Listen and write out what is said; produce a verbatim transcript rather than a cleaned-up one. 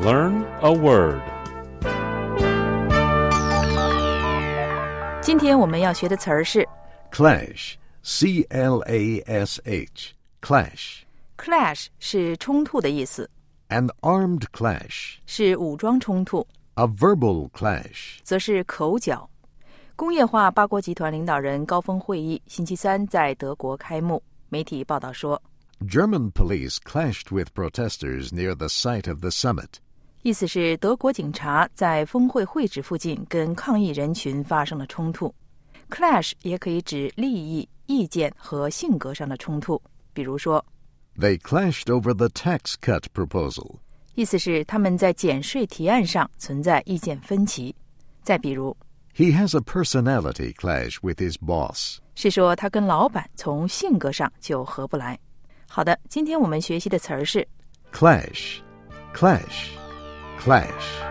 Learn a word. 今天我们要学的词儿是 Clash, C L A S H, clash. clash 是冲突的意思， An armed clash, 是武装冲突， a verbal clash. 则是口角。工业化八国集团领导人高峰会议星期三在德国开幕，媒体报道说， German police clashed with protesters near the site of the summit. 意思是德国警察在峰会会址附近跟抗议人群发生了冲突。 clash 也可以指利益、意见和性格上的冲突，比如说 They clashed over the tax cut proposal. 意思是他们在减税提案上存在意见分歧。再比如 He has a personality clash with his boss. 是说他跟老板从性格上就合不来。好的，今天我们学习的词儿是 Clash, clash, clash.